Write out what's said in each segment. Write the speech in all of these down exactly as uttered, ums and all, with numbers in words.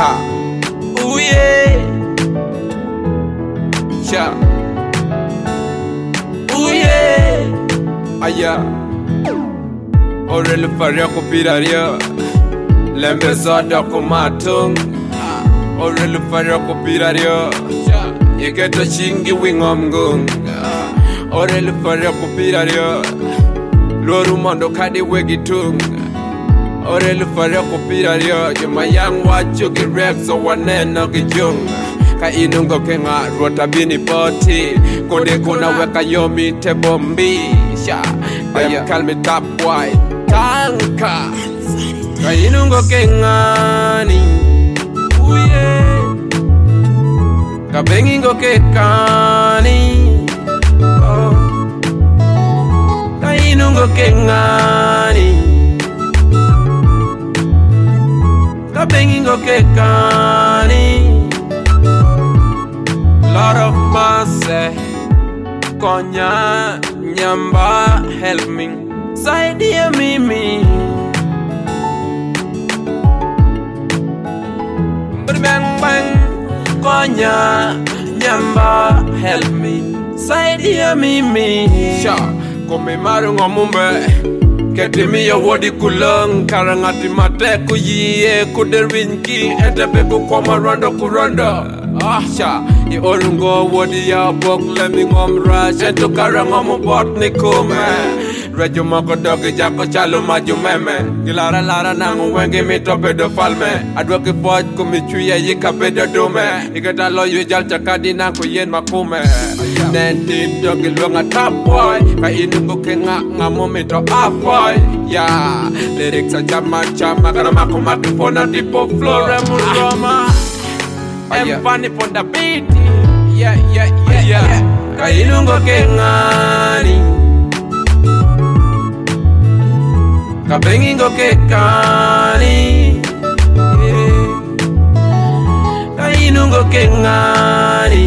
Ha. Ooh yeah. Cha. Ooh yeah. Aya. Orelu faria kupiraria. Lembe zoda kumatung. Orelu faria kupiraria. Yegeto chingi wingomgung. Orelu faria kupiraria. Loru mondo kadi wegitung. Orelu faria kupiraria. Jumayang wacho girex so waneno gijung. Ka inungo kenga rota bini poti. Kode kuna weka yomi te bombi. Sha. Dem call me top boy. Tanka. Ka inungo kenga ni. Uye. Ka bengingo kekani. Oh. Ka inungo kenga ni. Ka bengingo kekani. Lot of mercy, konya nyamba help me, saidia mimi. Bang bang, konya nyamba help me, saidia mimi. Sha, kome maru ngomumbe, keti miya wodi kulung, karangati mate kuyiye kuderwinki, etepe kukoma rondo kurondo. Ah, sha, I orungo wodi ya bok lemi ngomra, sheto kara ngomu bot ni kume. Rejo moko dogi jako chalo maju meme. Gilara lara nangu wengi mito pedo falme. Adwa ki poj kumi chuya yika pedo dume. Iketa lo yu jal chakadi nangu yen makume. Nenti dogi luanga top boy. Ka inungo ke nga nga mumito afoy. Yeah, lyrics a chama chama. Kana maku maki pona tipo flora muroma. I'm funny for the beat. Yeah, yeah, yeah, yeah. Ka inungo ke ngani. Ka bengingo ke kani. Ka inungo ke ngani.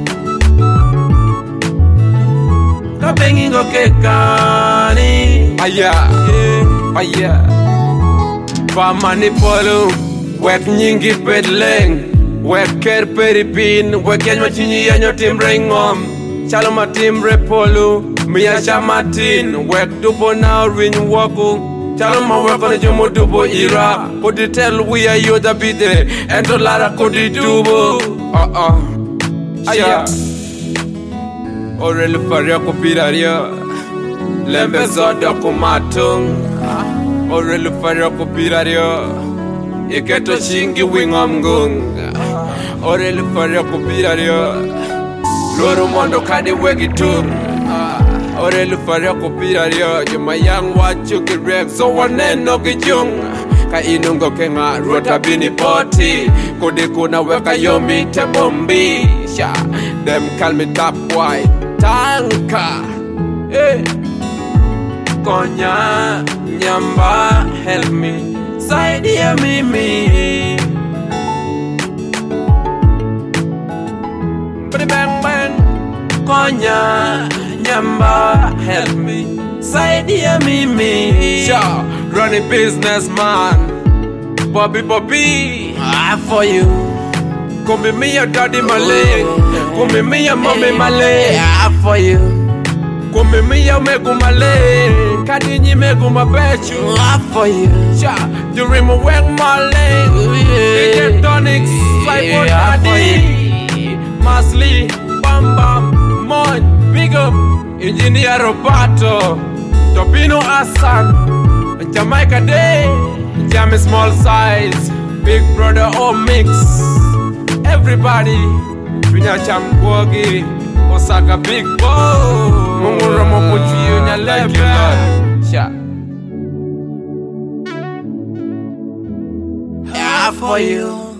Ka bengingo ke kani. Aya, aya. Pamani polo, wek nyingi pedleng. Weker peripin, weken machinyi yanyo timbre ngom. Chalo matimbre polu, miya chamatin. Wek dupo na rin waku. Chalo ma weko na jumo dupo ira. Kodi tell we are you the bide. Ento lara kodi dubo. Uh uh. Aya. Orelu faria kupiraria. Lembe zoda kumatung. Orelu faria kupiraria. Iketo chingi wingomgung. Orelu faria kupiraria. Loru mondo kadi wegitung. Orelu faria kupiraria. Jumayang wacho girex so waneno gijung. Ka inungo kenga rota bini poti. Kode kuna weka yomi te bombi. Sha, dem call me top boy. Tanka. Eh. Konya nyamba help me, saidia mimi. Bang bang, konya nyamba help me, saidia mimi. Sha, running businessman, Bobby Bobby, ah for you. Come me your daddy Malay, come me your mommy Malay, ah for you. Come me your megu Malay, kadinyi megu mabechu, ah for you. Sha, you remember when Malay, D J Tonics, Flyboy Daddy, Masli, Bam Bam, Mon, Big Up, Engineer Roberto, Topino Asan, Jamaica Day, Jammy Small Size, Big Brother O Mix, everybody, Pinya Chamkwogi, Osaka Big Bo, Munguramo Puchi in your left. Sha. Yeah, for you.